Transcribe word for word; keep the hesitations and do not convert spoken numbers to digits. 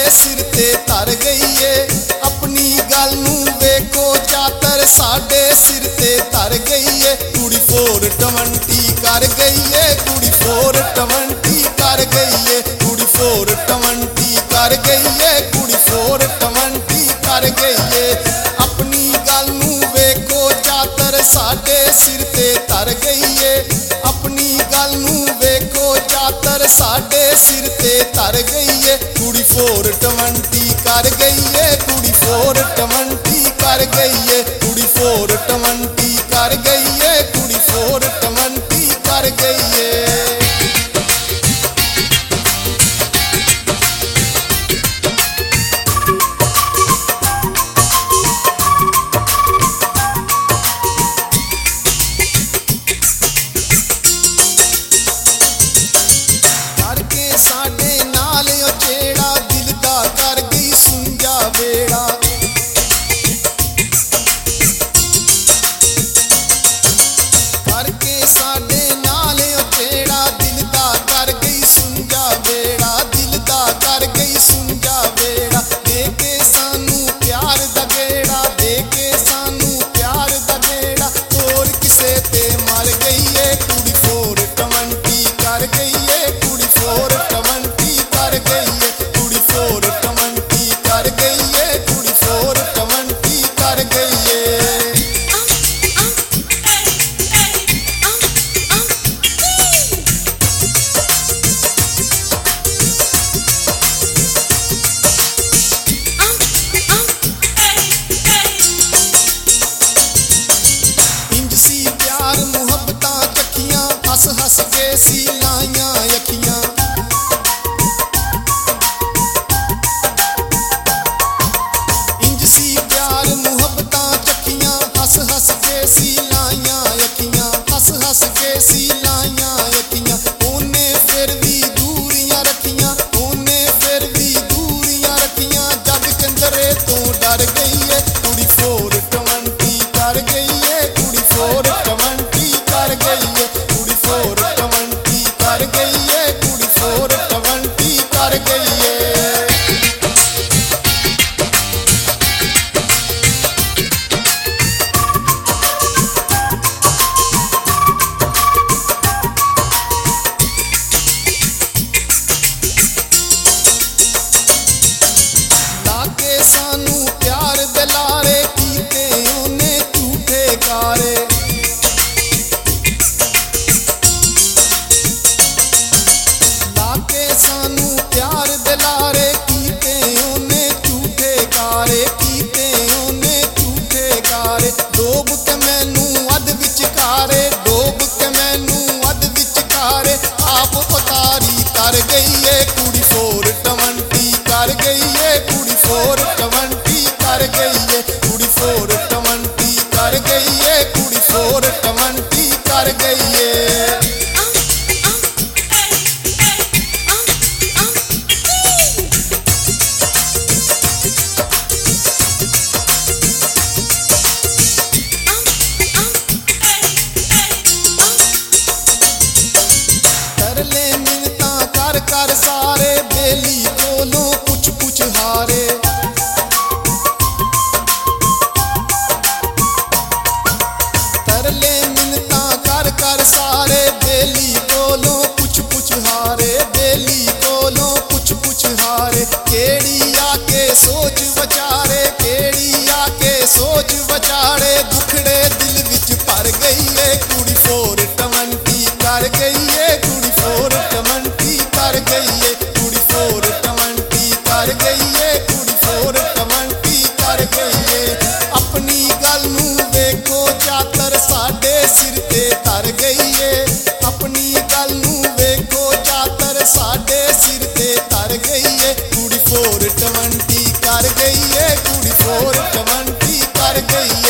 सिर ते तर गई है। अपनी गल नूं वेखो चातर साडे सिर ते तर गई है। कुड़ी फोर टवंटी कर गई है, कुड़ी फोर टवंटी कर गई है, कुड़ी फोर टवंटी कर गई है, कुड़ी फोर टवंटी कर गई है। अपनी गल नूं वेखो चातर साडे सिर ते तर गई है। अपनी गल नूं वेखो चातर साडे सिर ते तर गई है। कुड़ी फोर टवंटी कर गई है, कुड़ी फोर टवंटी कर गई है, कुड़ी फोर टवंटी कर गई है, कुड़ी फोर टवंटी कर गई है। साडे नाल ओ जेड़ा दिल दा कर गई सुंजा बेड़ा। करके साडे नाल ओ जेड़ा दिल दा कर गई सुंजा बेड़ा, दिल दा कर गई सुंजा बेड़ा। दे के सानू प्यार दा गेड़ा, दे के सानू प्यार दा गेड़ा। तोर किसे ते मर गई है, कुड़ी फोर टवंटी कर गई है, कुड़ी फोर टवंटी कर गई है, कुड़ी फोर टवंटी कर गई है, कुड़ी फोर टवंटी कर गई है। इंज सी प्यार मुहब्बतां चखियां, हस हस के सी लाइयां अखियां। इंज सी प्यार मुहब्बतां चखियां, हस हस के सी लाइयां अखियां, हस हस के सी लाइयां अखियां। ओने फिर भी दूरियां रखियां, ओने फिर भी दूरियां रखियां। जग चंदरे तो डर गई है, कुड़ी फोर टवंटी कर गई है, कुड़ी फोर टवंटी कर गई है, कुड़ी फोर टवंटी कर गई है, कुड़ी फोर टवंटी कर गई है। लाके सानू प्यार दे लारे कीते ओने झूठे कारे। लाके सानू प्यार दे लारे कीते ओने झूठे कारे, कीते ओने झूठे कारे। डोब के मैनू अध विचकारे, डोब के मैनू अध विचकारे। आप उतारी कर गई है, कुड़ी फोर टवंटी कर गई है, कुड़ी फोर टवंटी कर गई है, कुड़ी फोर टवंटी कर गई है, कुड़ी फोर टवंटी कर गई है। तरले मिन्नतां कर कर सारे, बेली कोलों पुछ पुछ हारे। तरले मिन्नतां कर कर सारे, बेली कोलों पुछ पुछ हारे, बेली कोलों पुछ पुछ हारे। केड़ी आके सोच वचारे, केड़ी आके सोच वचारे। दुखड़े दिल विच भर गई है, कुड़ी फोर टवंटी कर गई है, कुड़ी फोर टवंटी कर गई है, कुड़ी फोर टवंटी कर गई है, कुड़ी फोर टवंटी कर गई है। अपनी गल नूं वेखो चातर साडे सिर ते तर गई है। अपनी गल नूं वेखो चातर साडे सिर ते तर गई है। कुड़ी फोर टवंटी कर गई है, कुड़ी फोर टवंटी कर गई है।